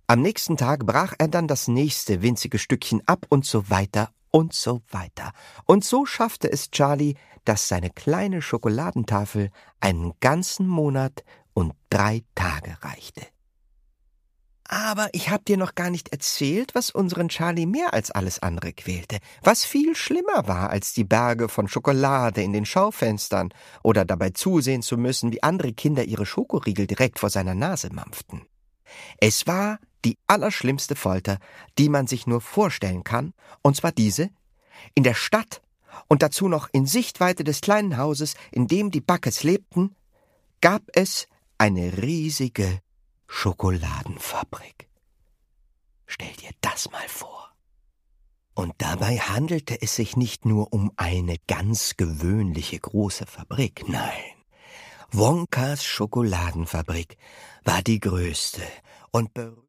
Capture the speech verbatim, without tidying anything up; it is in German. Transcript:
Am nächsten Tag brach er dann das nächste winzige Stückchen ab und so weiter und so weiter. Und so schaffte es Charlie, dass seine kleine Schokoladentafel einen ganzen Monat und drei Tage reichte. Aber ich hab dir noch gar nicht erzählt, was unseren Charlie mehr als alles andere quälte, was viel schlimmer war als die Berge von Schokolade in den Schaufenstern oder dabei zusehen zu müssen, wie andere Kinder ihre Schokoriegel direkt vor seiner Nase mampften. Es war die allerschlimmste Folter, die man sich nur vorstellen kann, und zwar diese: In der Stadt und dazu noch in Sichtweite des kleinen Hauses, in dem die Buckets lebten, gab es eine riesige Schokoladenfabrik. Stell dir das mal vor. Und dabei handelte es sich nicht nur um eine ganz gewöhnliche große Fabrik, nein. Wonkas Schokoladenfabrik war die größte und berühmteste